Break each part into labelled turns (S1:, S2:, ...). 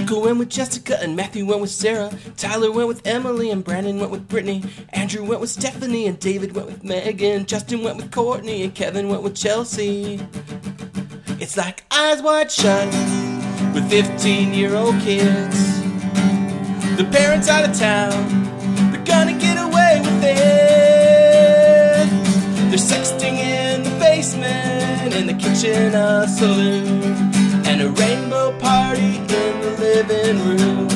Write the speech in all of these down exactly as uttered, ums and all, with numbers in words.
S1: Michael went with Jessica and Matthew went with Sarah. Tyler went with Emily and Brandon went with Brittany. Andrew went with Stephanie and David went with Megan. Justin went with Courtney and Kevin went with Chelsea. It's like Eyes Wide Shut with fifteen-year-old kids. The parents out of town, they're gonna get away with it. They're sexting in the basement, in the kitchen a saloon, and a rainbow party in the living room.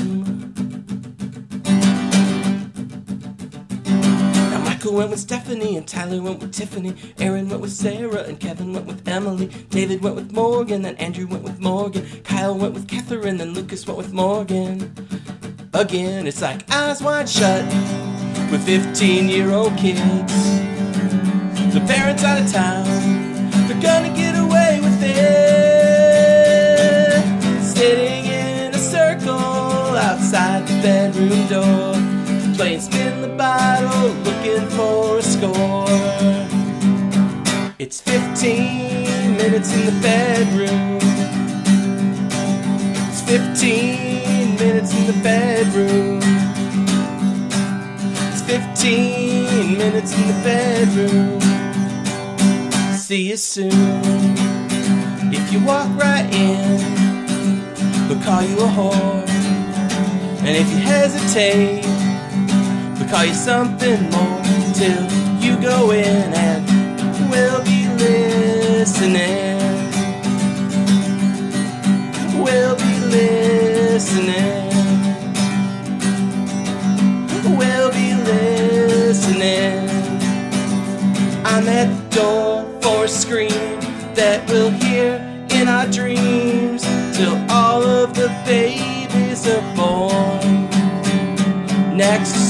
S1: Now Michael went with Stephanie and Tyler went with Tiffany. Aaron went with Sarah and Kevin went with Emily. David went with Morgan and Andrew went with Morgan. Kyle went with Catherine and Lucas went with Morgan. Again, it's like Eyes Wide Shut with fifteen-year-old kids. The parents out of town, they're gonna get away with it. Sitting in a circle outside the bedroom door, playing spin the bottle, looking for a score. It's fifteen minutes in the bedroom. It's fifteen minutes in the bedroom. It's fifteen minutes in the bedroom. See you soon. If you walk right in, they'll call you a whore. And if you hesitate, they'll call you something more. Till you go in and we'll be listening. We'll be listening. We'll be listening. I'm at the door for a scream that we'll hear in our dreams till all of the babies are born. Next